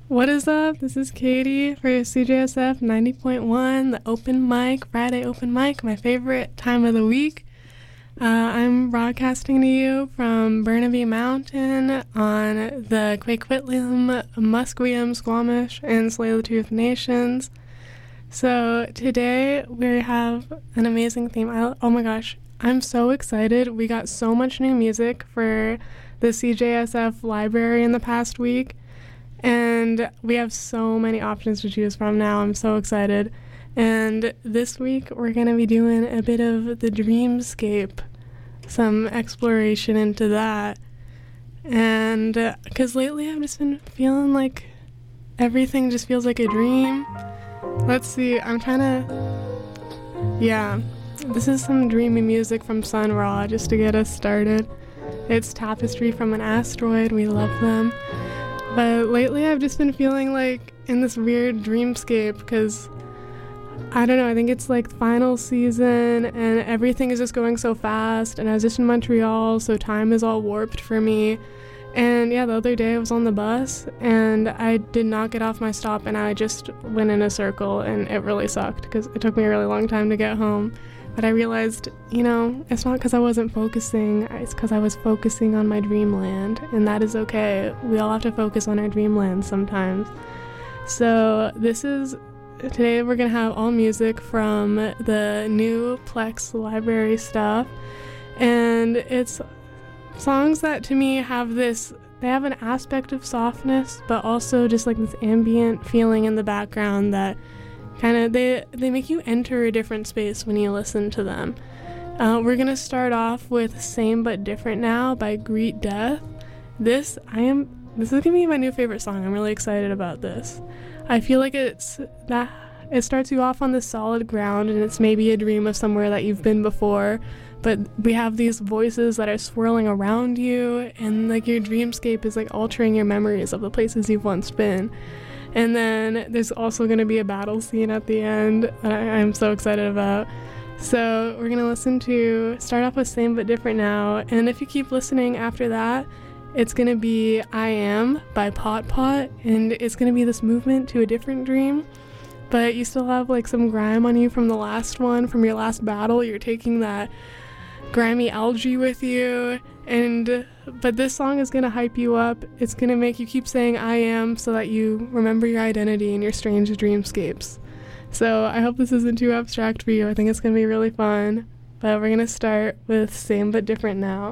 What is up? This is Katie for CJSF 90.1, the open mic, Friday open mic, my favorite time of the week. I'm broadcasting to you from Burnaby Mountain on the Quaquitlam, Musqueam, Squamish, and Tsleil-Waututh Nations. So today we have an amazing theme. Oh my gosh, I'm so excited. We got so much new music for the CJSF library in the past week. And we have so many options to choose from now. I'm so excited. And this week we're going to be doing a bit of the dreamscape, some exploration into that. And because lately I've just been feeling like everything just feels like a dream. Let's see, this is some dreamy music from Sun Ra just to get us started. It's Tapestry from an Asteroid. We love them. But lately I've just been feeling like in this weird dreamscape because, I don't know, I think it's like final season and everything is just going so fast, and I was just in Montreal, so time is all warped for me. And yeah, the other day I was on the bus and I did not get off my stop and I just went in a circle, and it really sucked because it took me a really long time to get home. But I realized, it's not because I wasn't focusing, it's because I was focusing on my dreamland, and that is okay. We all have to focus on our dreamland sometimes. So today we're going to have all music from the new Plex library stuff, and it's songs that to me they have an aspect of softness, but also just like this ambient feeling in the background that kind of, they make you enter a different space when you listen to them. We're going to start off with Same But Different Now by Greet Death. This is going to be my new favorite song. I'm really excited about this. I feel like it starts you off on this solid ground, and it's maybe a dream of somewhere that you've been before, but we have these voices that are swirling around you, and like your dreamscape is like altering your memories of the places you've once been. And then there's also going to be a battle scene at the end that I'm so excited about. So we're going to start off with Same But Different Now, and if you keep listening after that, it's going to be I Am by Pot Pot, and it's going to be this movement to a different dream, but you still have like some grime on you from the last one, from your last battle. You're taking that grimy algae with you, but this song is going to hype you up. It's going to make you keep saying I am so that you remember your identity in your strange dreamscapes. So I hope this isn't too abstract for you. I think it's going to be really fun, but we're going to start with Same But Different Now.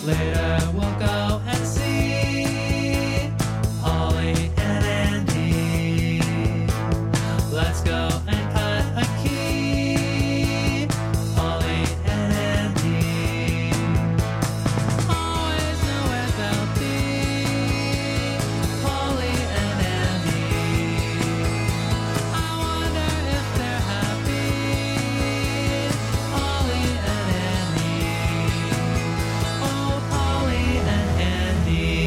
Later we'll go and see Polly and Andy. Let's go and cut a key. Polly and Andy. Always know where they'll be. Polly and Andy. I wonder if they're happy. Polly and Andy. Oh, Polly and Andy.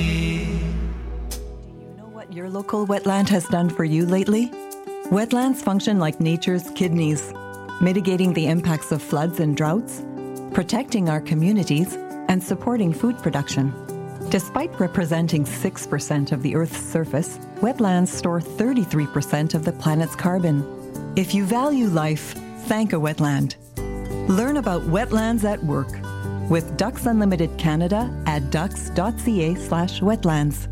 Do you know what your local wetland has done for you lately? Wetlands function like nature's kidneys, mitigating the impacts of floods and droughts, protecting our communities, and supporting food production. Despite representing 6% of the Earth's surface, wetlands store 33% of the planet's carbon. If you value life, thank a wetland. Learn about wetlands at work with Ducks Unlimited Canada at ducks.ca/wetlands.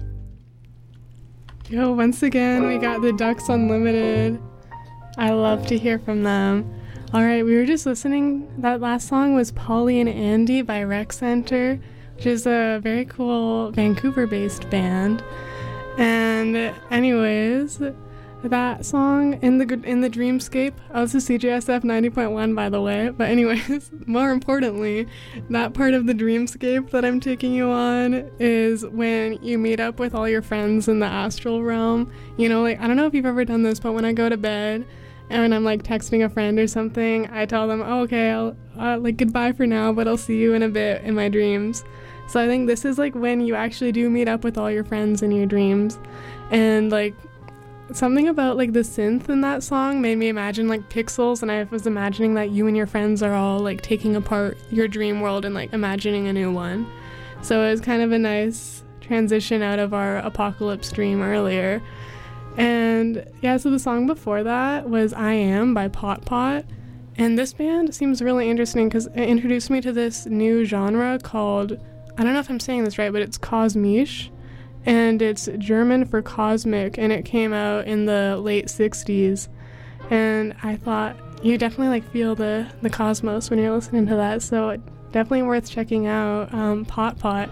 Yo, once again, we got the Ducks Unlimited. I love to hear from them. All right, we were just listening. That last song was Polly and Andy by Rec Center, which is a very cool Vancouver-based band. And anyways, that song in the Dreamscape. Oh, this is CJSF 90.1, by the way. But anyways, more importantly, that part of the Dreamscape that I'm taking you on is when you meet up with all your friends in the astral realm. You know, like, I don't know if you've ever done this, but when I go to bed and I'm like texting a friend or something, I tell them, oh, okay, I'll like goodbye for now, but I'll see you in a bit in my dreams. So I think this is like when you actually do meet up with all your friends in your dreams. And like something about like the synth in that song made me imagine like pixels, and I was imagining that you and your friends are all like taking apart your dream world and like imagining a new one. So it was kind of a nice transition out of our apocalypse dream earlier. And yeah, so the song before that was I Am by Pot Pot. And this band seems really interesting because it introduced me to this new genre called, I don't know if I'm saying this right, but it's Kosmisch. And it's German for cosmic, and it came out in the late 60s. And I thought you definitely like feel the cosmos when you're listening to that, so definitely worth checking out Pot Pot.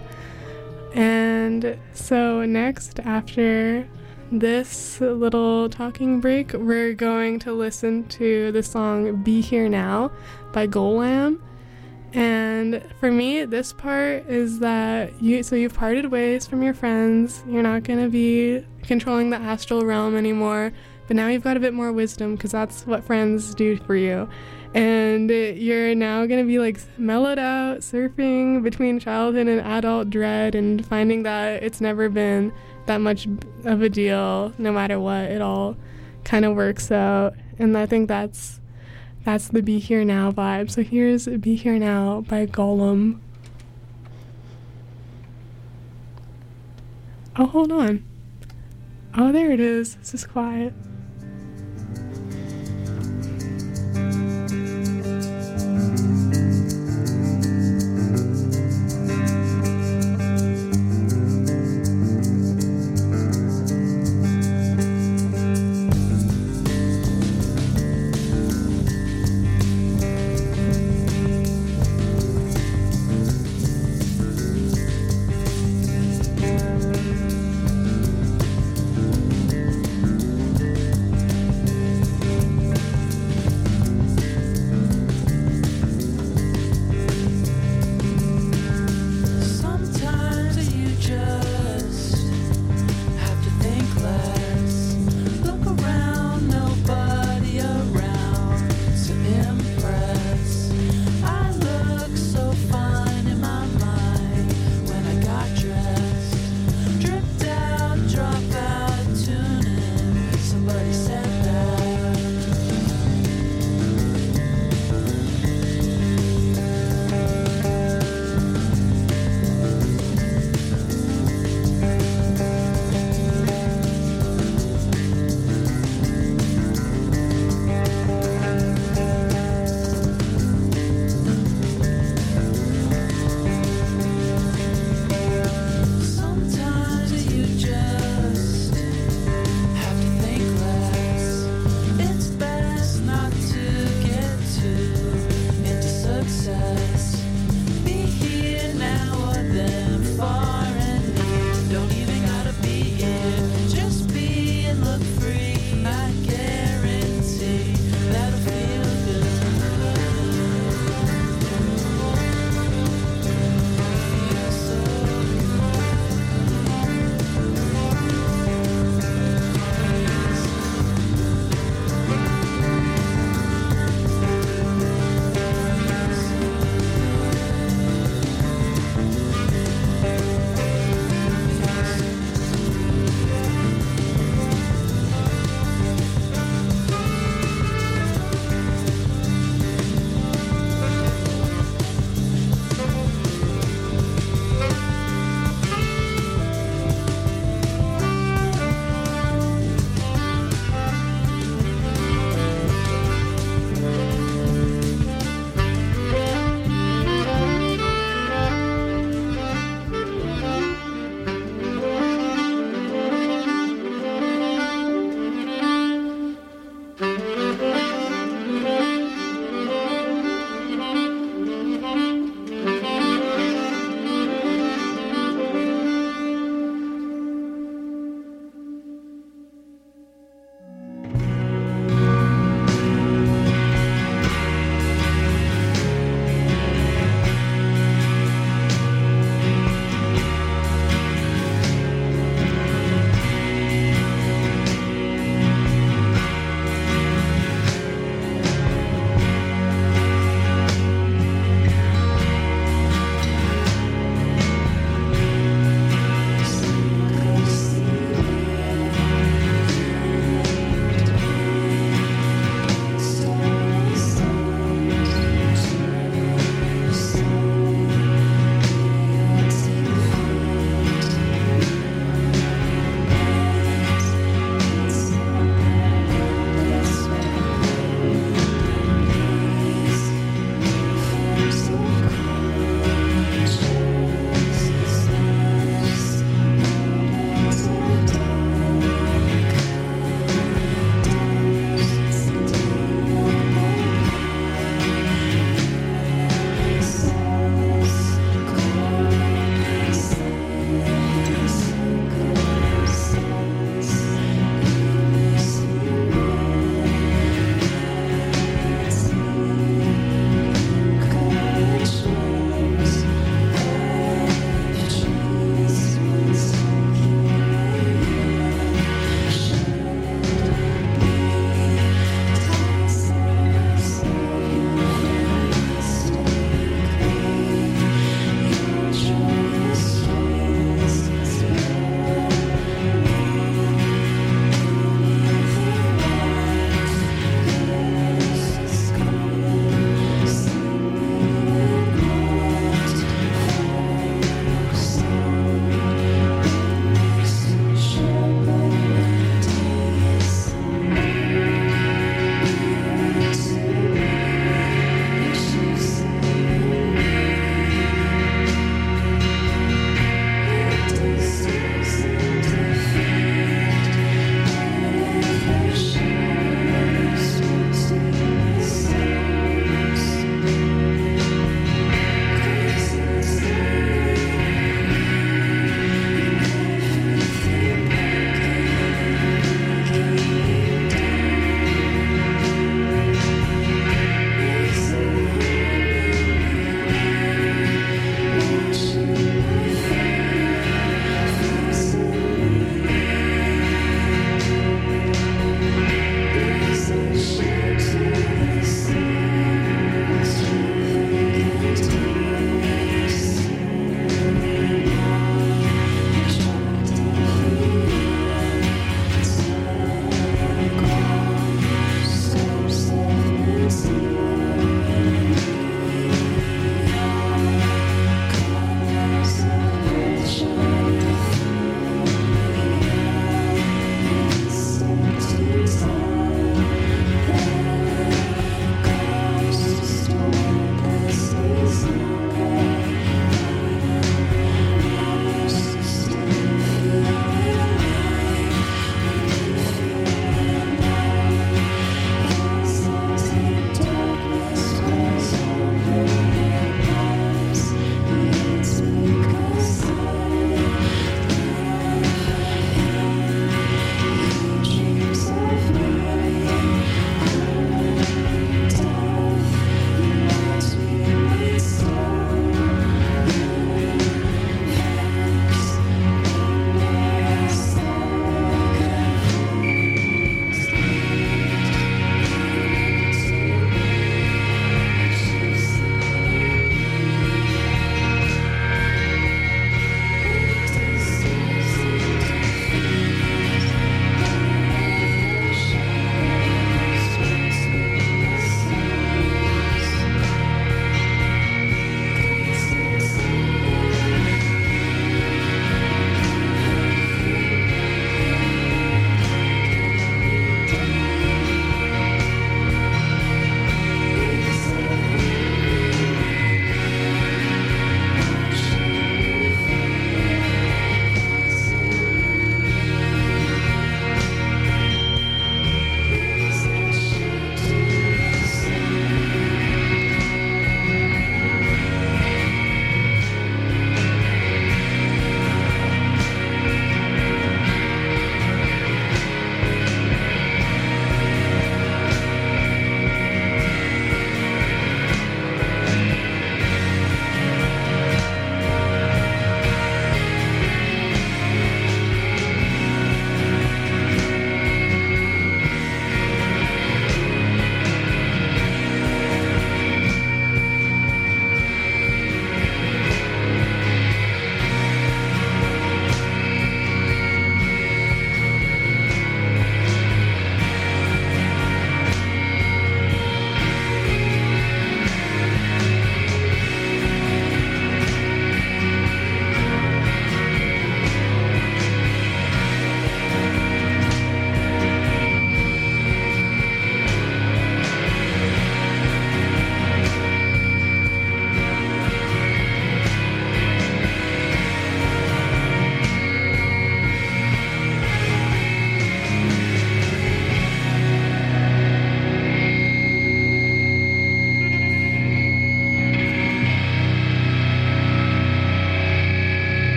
And so next, after this little talking break, we're going to listen to the song Be Here Now by Golam. And for me, this part is that you've parted ways from your friends. You're not going to be controlling the astral realm anymore, but now you've got a bit more wisdom because that's what friends do for you. And you're now going to be like mellowed out, surfing between childhood and adult dread and finding that it's never been that much of a deal, no matter what. It all kind of works out. And I think that's the Be Here Now vibe. So here's Be Here Now by Gollum. Oh, hold on. Oh, there it is. It's just quiet.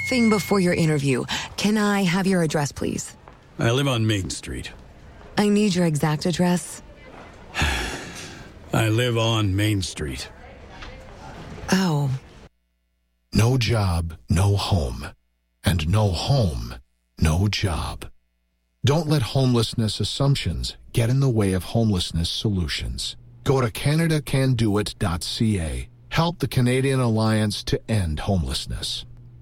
thing before your interview. Can I have your address, please? I live on Main Street. I need your exact address. I live on Main Street. Oh. No job, no home. And no home, no job. Don't let homelessness assumptions get in the way of homelessness solutions. Go to CanadaCanDoIt.ca. Help the Canadian Alliance to end homelessness.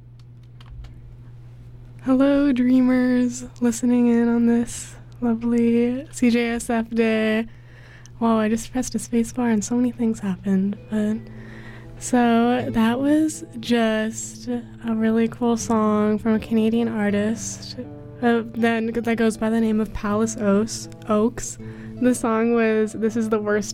Hello, dreamers, listening in on this lovely CJSF day. Wow, I just pressed a space bar and so many things happened. But so that was just a really cool song from a Canadian artist that goes by the name of Palace Oaks. The song was This Is the Worst